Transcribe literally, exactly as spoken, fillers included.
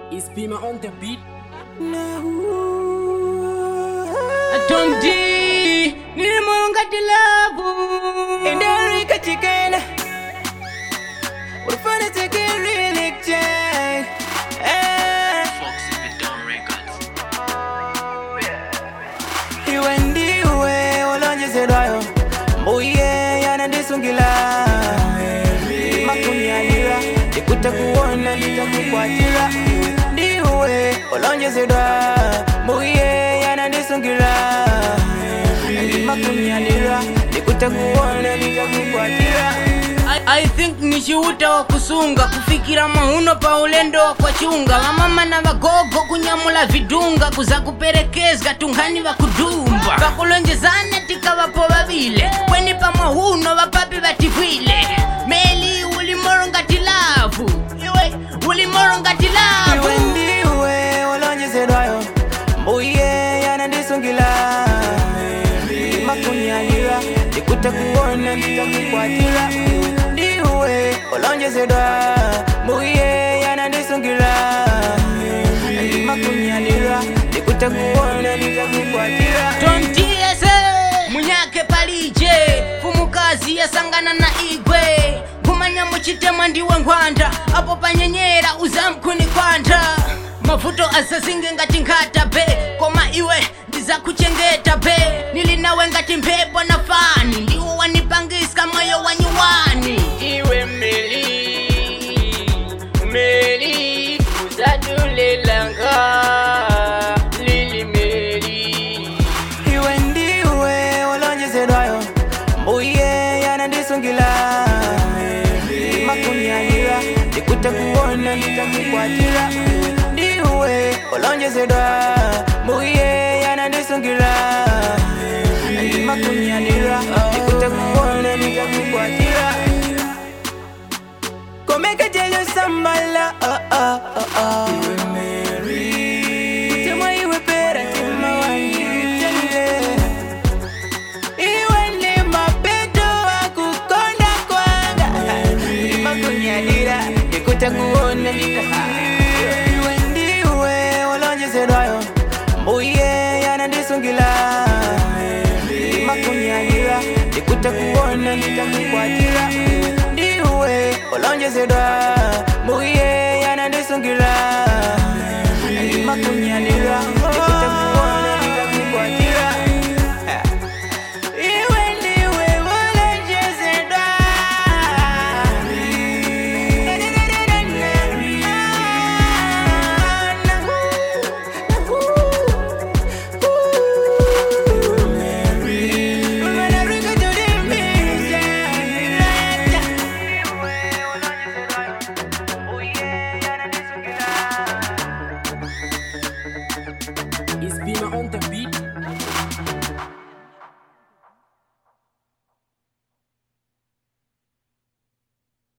Is Pima on the beat? Tom D, Nimunga Dilabu, and Erica Chicken. We're fun to take a really check. Foxy Beton Records. You and the way, all on your zero. Oh, yeah, and this one gila. Makunya lira, the Kutakuana, the Takuatira. The way, all on your zero. Oh, yeah, and this one gila. Makunya lira, the Kutakuana, the Takuatira. I think nishiuta wa kusunga kufikira mahuno pa ulendo wa kwa chunga mamama na magogo kunyamula vidunga kuza kuperekeza tungani wa kudumba kakulonjezana tika wapo wabile kweni pa mahuno wapapi watifile meli ulimoronga tilafu iwe ulimoronga tilafu iwe ndiwe walonjezedayo mbuye yanandisungila makunyalira nikutakuona nitakukwatira ndiwe walonjezedwa mbuye yanandisungila makunyalira nikutakuona nitakukwatira tontiese munyake palije fumukazi yasangana na igwe kumanya muchitemwa ndiwe ngwanda apo panyenyera uzamkuni kwanda mavuto asazinge ngati ngata be koma iwe ndiza kuchengeta be nilinawe ngati mpepo na fani ndiwe wanipangisa moyo wanyuwani iwe meli meli uzadulelanga lili meli iwe ndiwe walonjezedwayo mbuye yanandisungila makunyalira nikutakuona nitakukwatira ndiwe walonjezedwa mbuye yanandisungila makunyalira nikutakuona nitakukwatira komeka jelyo sambala oh, oh, oh, oh. Iwe Mary tema iwe pera tema wangi tende iwe ni mapeto akukonda kwanga makunyalira nikutakuona nitaha iwe ndiwe walonjezedwayo mbuye yanandisungila makunyalira nikutakuona nitakukwatira ndiwe walonjezedwa